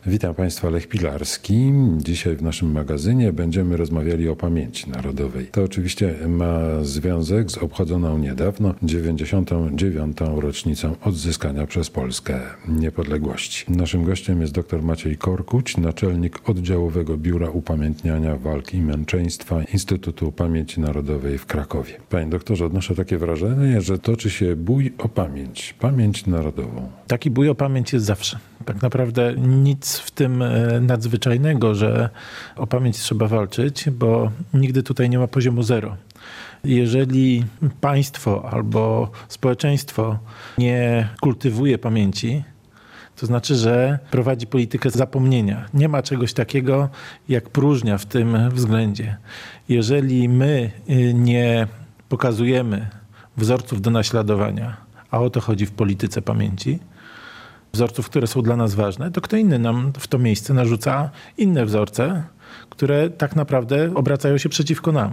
Witam Państwa, Lech Pilarski. Dzisiaj w naszym magazynie będziemy rozmawiali o pamięci narodowej. To oczywiście ma związek z obchodzoną niedawno 99. rocznicą odzyskania przez Polskę niepodległości. Naszym gościem jest dr Maciej Korkuć, naczelnik Oddziałowego Biura Upamiętniania Walki i Męczeństwa Instytutu Pamięci Narodowej w Krakowie. Panie doktorze, odnoszę takie wrażenie, że toczy się bój o pamięć narodową. Taki bój o pamięć jest zawsze. Tak naprawdę nic w tym nadzwyczajnego, że o pamięć trzeba walczyć, bo nigdy tutaj nie ma poziomu zero. Jeżeli państwo albo społeczeństwo nie kultywuje pamięci, to znaczy, że prowadzi politykę zapomnienia. Nie ma czegoś takiego jak próżnia w tym względzie. Jeżeli my nie pokazujemy wzorców do naśladowania, a o to chodzi w polityce pamięci, wzorców, które są dla nas ważne, to kto inny nam w to miejsce narzuca inne wzorce, które tak naprawdę obracają się przeciwko nam.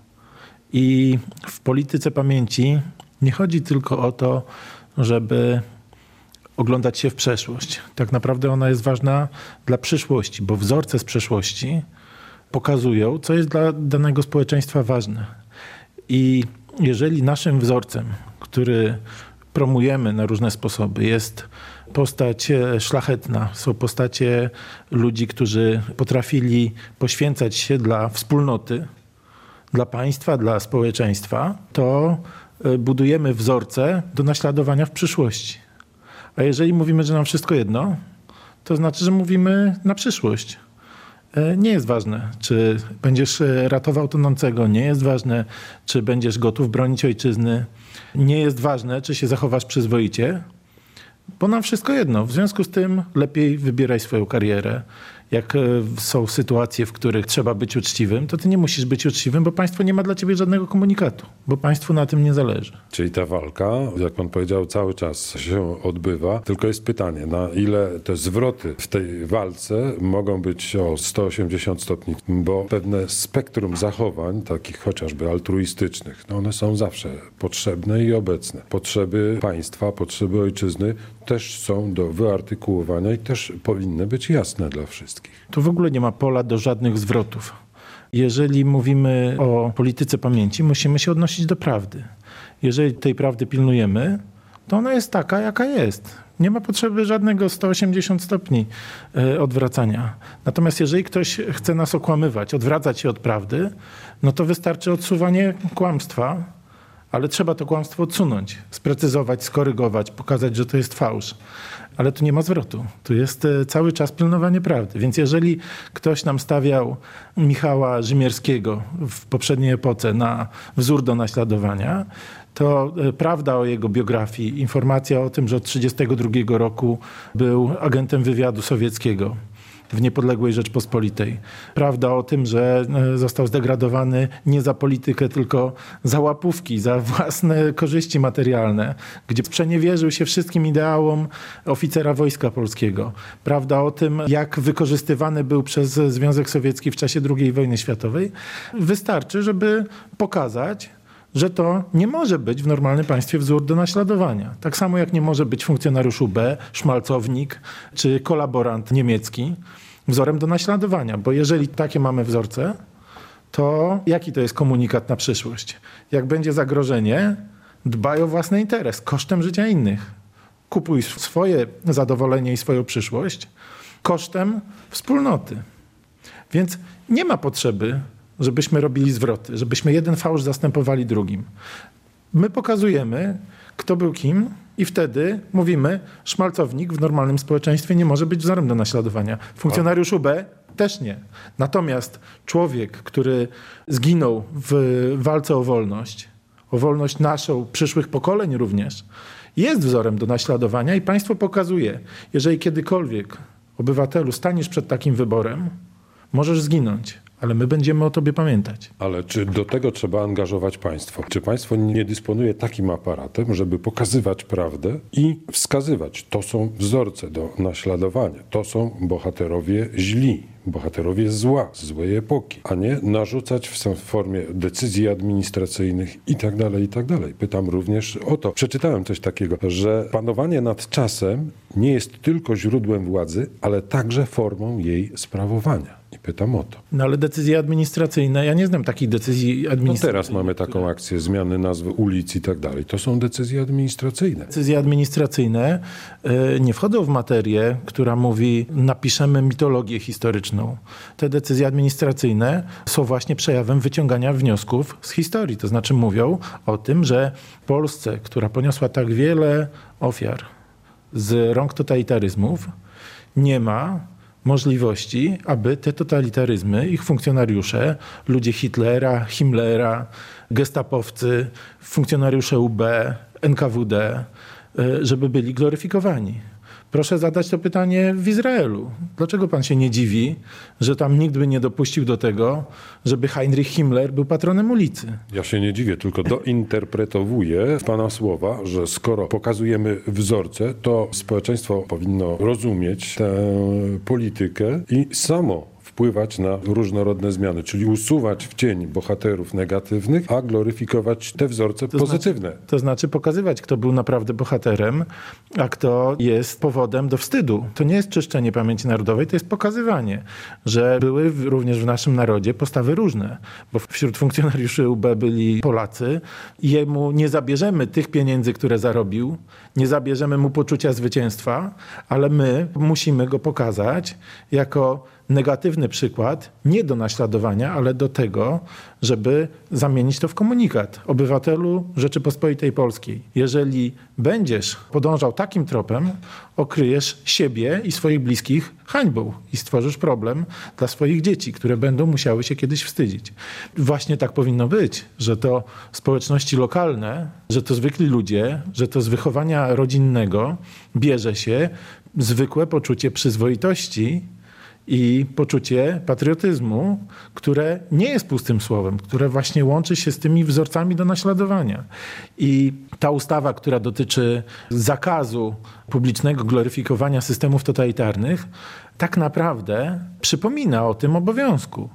I w polityce pamięci nie chodzi tylko o to, żeby oglądać się w przeszłość. Tak naprawdę ona jest ważna dla przyszłości, bo wzorce z przeszłości pokazują, co jest dla danego społeczeństwa ważne. I jeżeli naszym wzorcem, który promujemy na różne sposoby, jest postać szlachetna, są postacie ludzi, którzy potrafili poświęcać się dla wspólnoty, dla państwa, dla społeczeństwa, to budujemy wzorce do naśladowania w przyszłości. A jeżeli mówimy, że nam wszystko jedno, to znaczy, że mówimy na przyszłość. Nie jest ważne, czy będziesz ratował tonącego, nie jest ważne, czy będziesz gotów bronić ojczyzny, nie jest ważne, czy się zachowasz przyzwoicie, bo nam wszystko jedno. W związku z tym lepiej wybieraj swoją karierę. Jak są sytuacje, w których trzeba być uczciwym, to ty nie musisz być uczciwym, bo państwo nie ma dla ciebie żadnego komunikatu, bo państwu na tym nie zależy. Czyli ta walka, jak pan powiedział, cały czas się odbywa, tylko jest pytanie, na ile te zwroty w tej walce mogą być o 180 stopni, bo pewne spektrum zachowań, takich chociażby altruistycznych, one są zawsze potrzebne i obecne. Potrzeby państwa, potrzeby ojczyzny też są do wyartykułowania i też powinny być jasne dla wszystkich. Tu w ogóle nie ma pola do żadnych zwrotów. Jeżeli mówimy o polityce pamięci, musimy się odnosić do prawdy. Jeżeli tej prawdy pilnujemy, to ona jest taka, jaka jest. Nie ma potrzeby żadnego 180 stopni odwracania. Natomiast jeżeli ktoś chce nas okłamywać, odwracać się od prawdy, no to wystarczy odsuwanie kłamstwa, ale trzeba to kłamstwo odsunąć, sprecyzować, skorygować, pokazać, że to jest fałsz. Ale tu nie ma zwrotu. Tu jest cały czas pilnowanie prawdy. Więc jeżeli ktoś nam stawiał Michała Rzymierskiego w poprzedniej epoce na wzór do naśladowania, to prawda o jego biografii, informacja o tym, że od 1932 roku był agentem wywiadu sowieckiego w niepodległej Rzeczpospolitej. Prawda o tym, że został zdegradowany nie za politykę, tylko za łapówki, za własne korzyści materialne, gdzie sprzeniewierzył się wszystkim ideałom oficera Wojska Polskiego. Prawda o tym, jak wykorzystywany był przez Związek Sowiecki w czasie II wojny światowej. Wystarczy, żeby pokazać, że to nie może być w normalnym państwie wzór do naśladowania. Tak samo jak nie może być funkcjonariusz UB, szmalcownik czy kolaborant niemiecki wzorem do naśladowania. Bo jeżeli takie mamy wzorce, to jaki to jest komunikat na przyszłość? Jak będzie zagrożenie, dbaj o własny interes kosztem życia innych. Kupuj swoje zadowolenie i swoją przyszłość kosztem wspólnoty. Więc nie ma potrzeby, żebyśmy robili zwroty, żebyśmy jeden fałsz zastępowali drugim. My pokazujemy, kto był kim i wtedy mówimy, szmalcownik w normalnym społeczeństwie nie może być wzorem do naśladowania. Funkcjonariusz UB też nie. Natomiast człowiek, który zginął w walce o wolność naszą, przyszłych pokoleń również, jest wzorem do naśladowania i państwo pokazuje, jeżeli kiedykolwiek, obywatelu, staniesz przed takim wyborem, możesz zginąć. Ale my będziemy o tobie pamiętać. Ale czy do tego trzeba angażować państwo? Czy państwo nie dysponuje takim aparatem, żeby pokazywać prawdę i wskazywać, to są wzorce do naśladowania, to są bohaterowie źli, bohaterowie zła, złej epoki, a nie narzucać w formie decyzji administracyjnych i tak dalej. Pytam również o to. Przeczytałem coś takiego, że panowanie nad czasem nie jest tylko źródłem władzy, ale także formą jej sprawowania. I pytam o to. No ale decyzje administracyjne, ja nie znam takich decyzji administracyjnych. Teraz mamy taką akcję zmiany nazwy ulic i tak dalej. To są decyzje administracyjne. Decyzje administracyjne nie wchodzą w materię, która mówi, napiszemy mitologię historyczną. Te decyzje administracyjne są właśnie przejawem wyciągania wniosków z historii. To znaczy mówią o tym, że w Polsce, która poniosła tak wiele ofiar z rąk totalitaryzmów, nie ma możliwości, aby te totalitaryzmy, ich funkcjonariusze, ludzie Hitlera, Himmlera, gestapowcy, funkcjonariusze UB, NKWD, żeby byli gloryfikowani. Proszę zadać to pytanie w Izraelu. Dlaczego pan się nie dziwi, że tam nikt by nie dopuścił do tego, żeby Heinrich Himmler był patronem ulicy? Ja się nie dziwię, tylko dointerpretowuję pana słowa, że skoro pokazujemy wzorce, to społeczeństwo powinno rozumieć tę politykę i samo wpływać na różnorodne zmiany, czyli usuwać w cień bohaterów negatywnych, a gloryfikować te wzorce pozytywne. To znaczy pokazywać, kto był naprawdę bohaterem, a kto jest powodem do wstydu. To nie jest czyszczenie pamięci narodowej, to jest pokazywanie, że były również w naszym narodzie postawy różne, bo wśród funkcjonariuszy UB byli Polacy i jemu nie zabierzemy tych pieniędzy, które zarobił, nie zabierzemy mu poczucia zwycięstwa, ale my musimy go pokazać jako negatywny przykład, nie do naśladowania, ale do tego, żeby zamienić to w komunikat. Obywatelu Rzeczypospolitej Polskiej, jeżeli będziesz podążał takim tropem, okryjesz siebie i swoich bliskich hańbą i stworzysz problem dla swoich dzieci, które będą musiały się kiedyś wstydzić. Właśnie tak powinno być, że to społeczności lokalne, że to zwykli ludzie, że to z wychowania rodzinnego bierze się zwykłe poczucie przyzwoitości i poczucie patriotyzmu, które nie jest pustym słowem, które właśnie łączy się z tymi wzorcami do naśladowania. I ta ustawa, która dotyczy zakazu publicznego gloryfikowania systemów totalitarnych, tak naprawdę przypomina o tym obowiązku.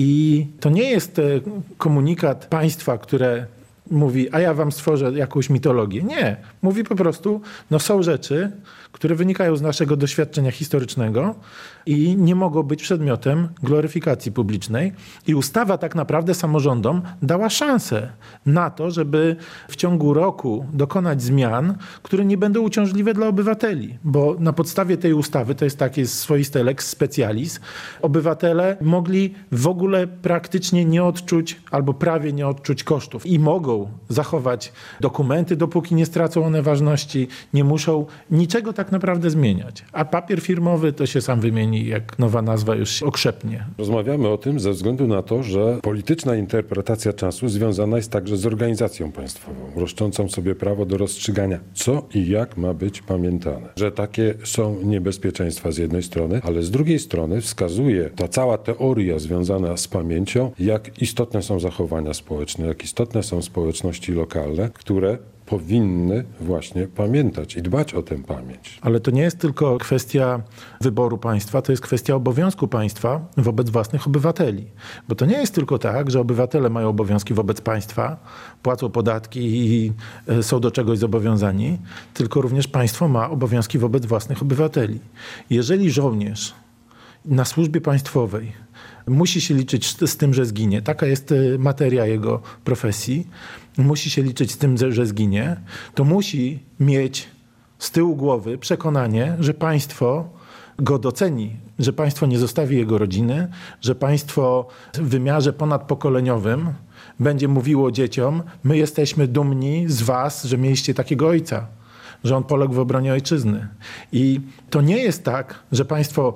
I to nie jest komunikat państwa, które mówi, a ja wam stworzę jakąś mitologię. Nie. Mówi po prostu, no są rzeczy, które wynikają z naszego doświadczenia historycznego i nie mogą być przedmiotem gloryfikacji publicznej. I ustawa tak naprawdę samorządom dała szansę na to, żeby w ciągu roku dokonać zmian, które nie będą uciążliwe dla obywateli. Bo na podstawie tej ustawy, to jest taki swoisty lex specialis, obywatele mogli w ogóle praktycznie nie odczuć albo prawie nie odczuć kosztów i mogą zachować dokumenty, dopóki nie stracą one ważności, nie muszą niczego tak naprawdę zmieniać. A papier firmowy to się sam wymieni, jak nowa nazwa już się okrzepnie. Rozmawiamy o tym ze względu na to, że polityczna interpretacja czasu związana jest także z organizacją państwową, roszczącą sobie prawo do rozstrzygania, co i jak ma być pamiętane. Że takie są niebezpieczeństwa z jednej strony, ale z drugiej strony wskazuje ta cała teoria związana z pamięcią, jak istotne są zachowania społeczne, jak istotne są społeczności lokalne, które powinny właśnie pamiętać i dbać o tę pamięć. Ale to nie jest tylko kwestia wyboru państwa, to jest kwestia obowiązku państwa wobec własnych obywateli. Bo to nie jest tylko tak, że obywatele mają obowiązki wobec państwa, płacą podatki i są do czegoś zobowiązani, tylko również państwo ma obowiązki wobec własnych obywateli. Jeżeli żołnierz na służbie państwowej musi się liczyć z tym, że zginie, taka jest materia jego profesji, musi się liczyć z tym, że zginie, to musi mieć z tyłu głowy przekonanie, że państwo go doceni, że państwo nie zostawi jego rodziny, że państwo w wymiarze ponadpokoleniowym będzie mówiło dzieciom, my jesteśmy dumni z was, że mieliście takiego ojca, że on poległ w obronie ojczyzny. I to nie jest tak, że państwo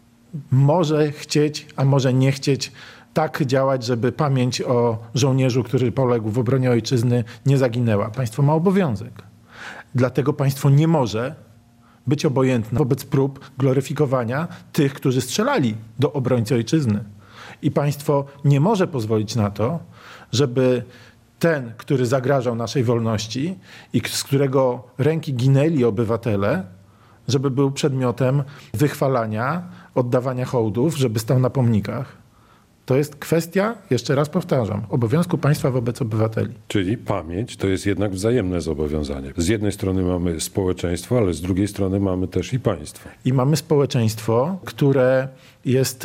może chcieć, a może nie chcieć tak działać, żeby pamięć o żołnierzu, który poległ w obronie ojczyzny, nie zaginęła. Państwo ma obowiązek. Dlatego państwo nie może być obojętne wobec prób gloryfikowania tych, którzy strzelali do obrońcy ojczyzny. I państwo nie może pozwolić na to, żeby ten, który zagrażał naszej wolności i z którego ręki ginęli obywatele, żeby był przedmiotem wychwalania, oddawania hołdów, żeby stał na pomnikach. To jest kwestia, jeszcze raz powtarzam, obowiązku państwa wobec obywateli. Czyli pamięć to jest jednak wzajemne zobowiązanie. Z jednej strony mamy społeczeństwo, ale z drugiej strony mamy też i państwo. I mamy społeczeństwo, które jest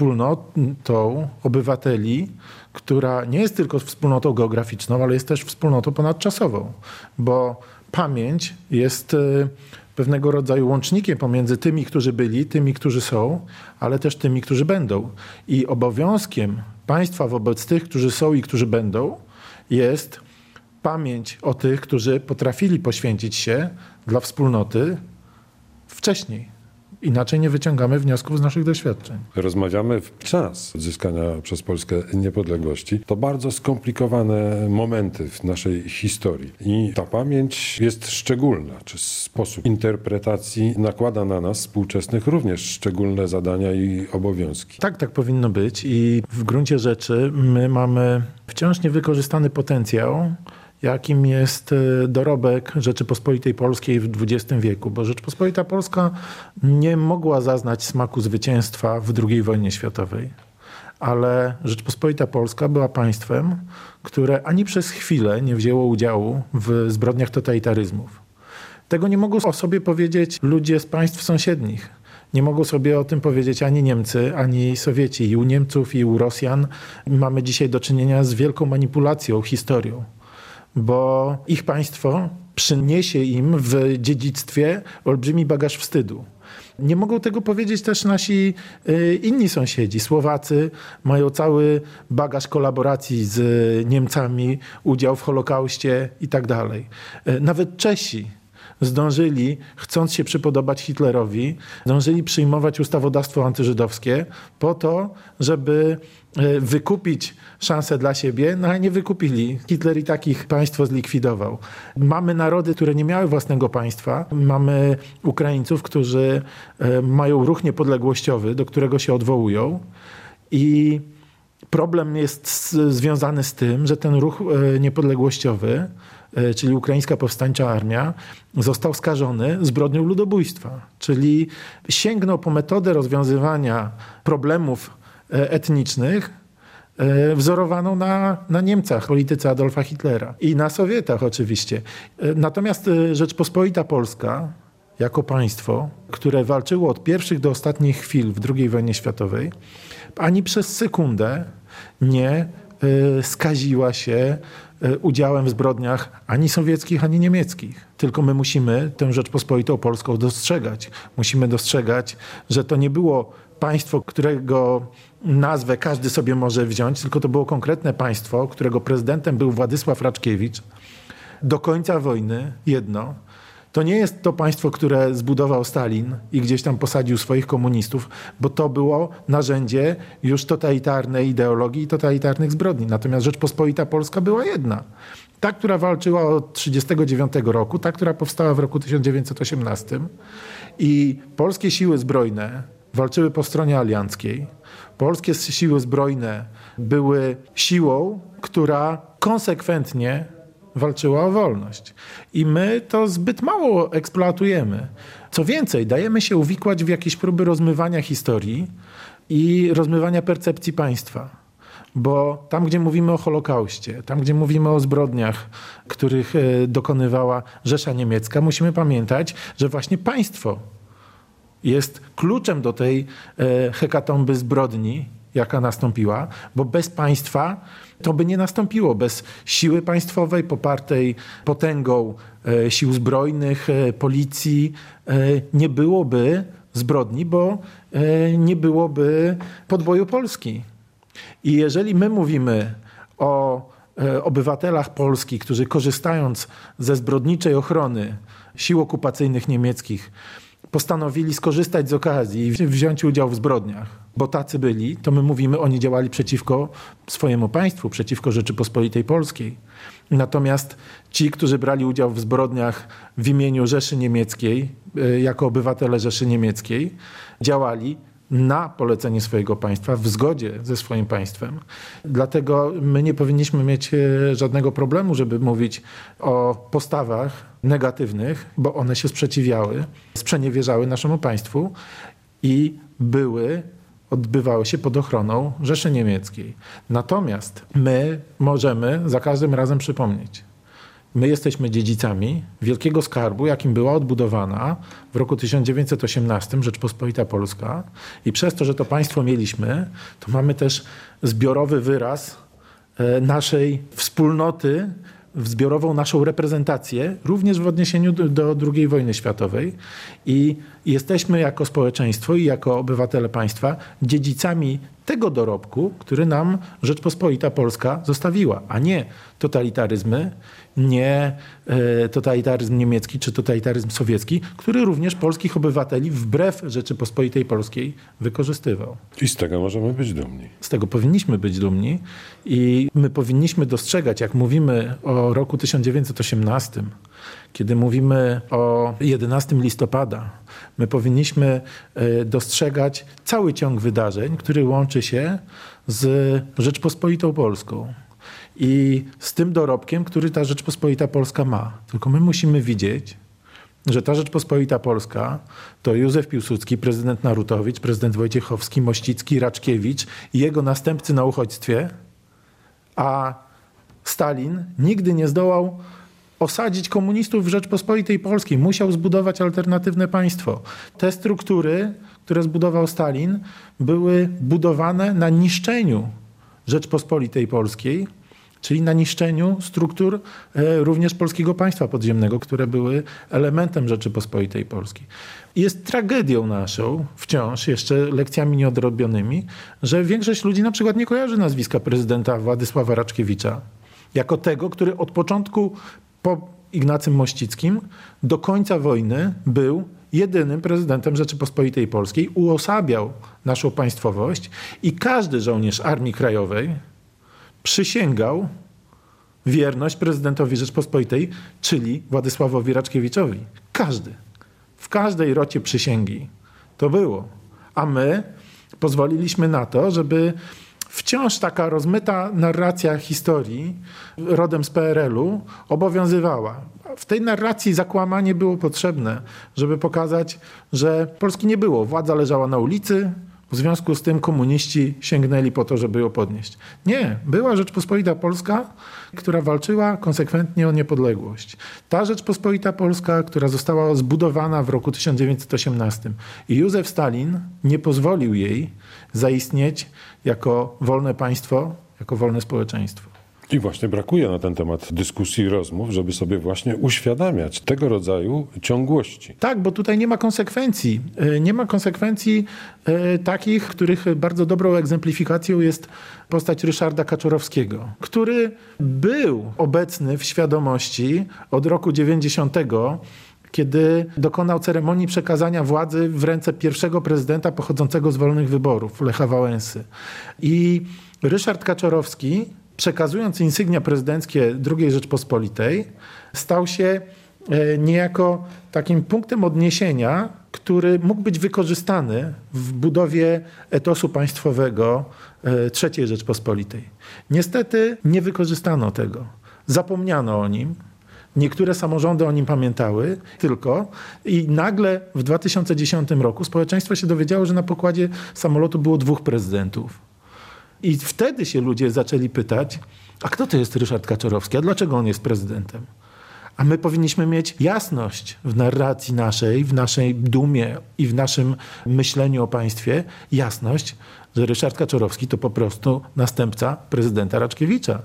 wspólnotą obywateli, która nie jest tylko wspólnotą geograficzną, ale jest też wspólnotą ponadczasową, bo pamięć jest pewnego rodzaju łącznikiem pomiędzy tymi, którzy byli, tymi, którzy są, ale też tymi, którzy będą. I obowiązkiem państwa wobec tych, którzy są i którzy będą, jest pamięć o tych, którzy potrafili poświęcić się dla wspólnoty wcześniej. Inaczej nie wyciągamy wniosków z naszych doświadczeń. Rozmawiamy w czas odzyskania przez Polskę niepodległości. To bardzo skomplikowane momenty w naszej historii. I ta pamięć jest szczególna. Czy sposób interpretacji nakłada na nas współczesnych również szczególne zadania i obowiązki? Tak powinno być. I w gruncie rzeczy my mamy wciąż niewykorzystany potencjał, jakim jest dorobek Rzeczypospolitej Polskiej w XX wieku, bo Rzeczpospolita Polska nie mogła zaznać smaku zwycięstwa w II wojnie światowej, ale Rzeczpospolita Polska była państwem, które ani przez chwilę nie wzięło udziału w zbrodniach totalitaryzmów. Tego nie mogą o sobie powiedzieć ludzie z państw sąsiednich. Nie mogą sobie o tym powiedzieć ani Niemcy, ani Sowieci. I u Niemców, i u Rosjan mamy dzisiaj do czynienia z wielką manipulacją, historią, bo ich państwo przyniesie im w dziedzictwie olbrzymi bagaż wstydu. Nie mogą tego powiedzieć też nasi inni sąsiedzi. Słowacy mają cały bagaż kolaboracji z Niemcami, udział w Holokauście i tak dalej. Nawet Czesi zdążyli, chcąc się przypodobać Hitlerowi, zdążyli przyjmować ustawodawstwo antyżydowskie po to, żeby wykupić szansę dla siebie, no ale nie wykupili. Hitler i takich państwo zlikwidował. Mamy narody, które nie miały własnego państwa. Mamy Ukraińców, którzy mają ruch niepodległościowy, do którego się odwołują. I problem jest związany z tym, że ten ruch niepodległościowy, czyli Ukraińska Powstańcza Armia, został skażony zbrodnią ludobójstwa. Czyli sięgnął po metodę rozwiązywania problemów etnicznych wzorowaną na Niemcach, polityce Adolfa Hitlera i na Sowietach oczywiście. Natomiast Rzeczpospolita Polska jako państwo, które walczyło od pierwszych do ostatnich chwil w II wojnie światowej, ani przez sekundę nie skaziła się udziałem w zbrodniach ani sowieckich, ani niemieckich. Tylko my musimy tę Rzeczpospolitą Polską dostrzegać. Musimy dostrzegać, że to nie było państwo, którego nazwę każdy sobie może wziąć, tylko to było konkretne państwo, którego prezydentem był Władysław Raczkiewicz. Do końca wojny jedno. To nie jest to państwo, które zbudował Stalin i gdzieś tam posadził swoich komunistów, bo to było narzędzie już totalitarnej ideologii i totalitarnych zbrodni. Natomiast Rzeczpospolita Polska była jedna. Ta, która walczyła od 1939 roku, ta, która powstała w roku 1918 i polskie siły zbrojne walczyły po stronie alianckiej. Polskie siły zbrojne były siłą, która konsekwentnie walczyła o wolność. I my to zbyt mało eksploatujemy. Co więcej, dajemy się uwikłać w jakieś próby rozmywania historii i rozmywania percepcji państwa. Bo tam, gdzie mówimy o Holokauście, tam, gdzie mówimy o zbrodniach, których dokonywała Rzesza Niemiecka, musimy pamiętać, że właśnie państwo jest kluczem do tej hekatomby zbrodni, jaka nastąpiła, bo bez państwa to by nie nastąpiło. Bez siły państwowej popartej potęgą sił zbrojnych, policji nie byłoby zbrodni, bo nie byłoby podboju Polski. I jeżeli my mówimy o obywatelach Polski, którzy korzystając ze zbrodniczej ochrony sił okupacyjnych niemieckich postanowili skorzystać z okazji i wziąć udział w zbrodniach, bo tacy byli, to my mówimy, oni działali przeciwko swojemu państwu, przeciwko Rzeczypospolitej Polskiej. Natomiast ci, którzy brali udział w zbrodniach w imieniu Rzeszy Niemieckiej, jako obywatele Rzeszy Niemieckiej, działali na polecenie swojego państwa, w zgodzie ze swoim państwem. Dlatego my nie powinniśmy mieć żadnego problemu, żeby mówić o postawach negatywnych, bo one się sprzeciwiały, sprzeniewierzały naszemu państwu i odbywały się pod ochroną Rzeszy Niemieckiej. Natomiast my możemy za każdym razem przypomnieć, my jesteśmy dziedzicami wielkiego skarbu, jakim była odbudowana w roku 1918 Rzeczpospolita Polska i przez to, że to państwo mieliśmy, to mamy też zbiorowy wyraz naszej wspólnoty, zbiorową naszą reprezentację, również w odniesieniu do II wojny światowej i jesteśmy jako społeczeństwo i jako obywatele państwa dziedzicami tego dorobku, który nam Rzeczpospolita Polska zostawiła, a nie totalitaryzmy, nie totalitaryzm niemiecki czy totalitaryzm sowiecki, który również polskich obywateli wbrew Rzeczypospolitej Polskiej wykorzystywał. I z tego możemy być dumni. Z tego powinniśmy być dumni i my powinniśmy dostrzegać, jak mówimy o roku 1918, kiedy mówimy o 11 listopada, my powinniśmy dostrzegać cały ciąg wydarzeń, który łączy się z Rzeczpospolitą Polską i z tym dorobkiem, który ta Rzeczpospolita Polska ma. Tylko my musimy widzieć, że ta Rzeczpospolita Polska to Józef Piłsudski, prezydent Narutowicz, prezydent Wojciechowski, Mościcki, Raczkiewicz i jego następcy na uchodźstwie, a Stalin nigdy nie zdołał osadzić komunistów w Rzeczpospolitej Polskiej. Musiał zbudować alternatywne państwo. Te struktury, które zbudował Stalin, były budowane na niszczeniu Rzeczpospolitej Polskiej, czyli na niszczeniu struktur również polskiego państwa podziemnego, które były elementem Rzeczypospolitej Polskiej. Jest tragedią naszą, wciąż jeszcze lekcjami nieodrobionymi, że większość ludzi na przykład nie kojarzy nazwiska prezydenta Władysława Raczkiewicza jako tego, który od początku po Ignacym Mościckim do końca wojny był jedynym prezydentem Rzeczypospolitej Polskiej, uosabiał naszą państwowość i każdy żołnierz Armii Krajowej przysięgał wierność prezydentowi Rzeczypospolitej, czyli Władysławowi Raczkiewiczowi. Każdy. W każdej rocie przysięgi to było. A my pozwoliliśmy na to, żeby wciąż taka rozmyta narracja historii rodem z PRL-u obowiązywała. W tej narracji zakłamanie było potrzebne, żeby pokazać, że Polski nie było. Władza leżała na ulicy, w związku z tym komuniści sięgnęli po to, żeby ją podnieść. Nie, była Rzeczpospolita Polska, która walczyła konsekwentnie o niepodległość. Ta Rzeczpospolita Polska, która została zbudowana w roku 1918 i Józef Stalin nie pozwolił jej zaistnieć jako wolne państwo, jako wolne społeczeństwo. I właśnie brakuje na ten temat dyskusji i rozmów, żeby sobie właśnie uświadamiać tego rodzaju ciągłości. Tak, bo tutaj nie ma konsekwencji. Nie ma konsekwencji takich, których bardzo dobrą egzemplifikacją jest postać Ryszarda Kaczorowskiego, który był obecny w świadomości od roku 90, kiedy dokonał ceremonii przekazania władzy w ręce pierwszego prezydenta pochodzącego z wolnych wyborów, Lecha Wałęsy. I Ryszard Kaczorowski, przekazując insygnia prezydenckie II Rzeczpospolitej, stał się niejako takim punktem odniesienia, który mógł być wykorzystany w budowie etosu państwowego III Rzeczpospolitej. Niestety nie wykorzystano tego. Zapomniano o nim. Niektóre samorządy o nim pamiętały tylko i nagle w 2010 roku społeczeństwo się dowiedziało, że na pokładzie samolotu było 2 prezydentów. I wtedy się ludzie zaczęli pytać, a kto to jest Ryszard Kaczorowski, a dlaczego on jest prezydentem? A my powinniśmy mieć jasność w narracji naszej, w naszej dumie i w naszym myśleniu o państwie, jasność, że Ryszard Kaczorowski to po prostu następca prezydenta Raczkiewicza.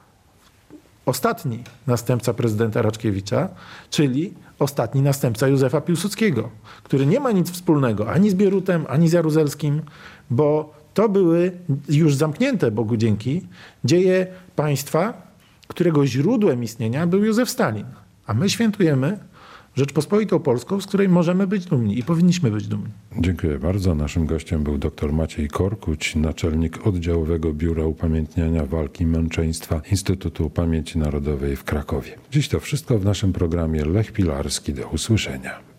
Ostatni następca prezydenta Raczkiewicza, czyli ostatni następca Józefa Piłsudskiego, który nie ma nic wspólnego ani z Bierutem, ani z Jaruzelskim, bo to były już zamknięte, Bogu dzięki, dzieje państwa, którego źródłem istnienia był Józef Stalin. A my świętujemy Rzeczpospolitą Polską, z której możemy być dumni i powinniśmy być dumni. Dziękuję bardzo. Naszym gościem był dr Maciej Korkuć, naczelnik Oddziałowego Biura Upamiętniania Walki i Męczeństwa Instytutu Pamięci Narodowej w Krakowie. Dziś to wszystko w naszym programie. Lech Pilarski. Do usłyszenia.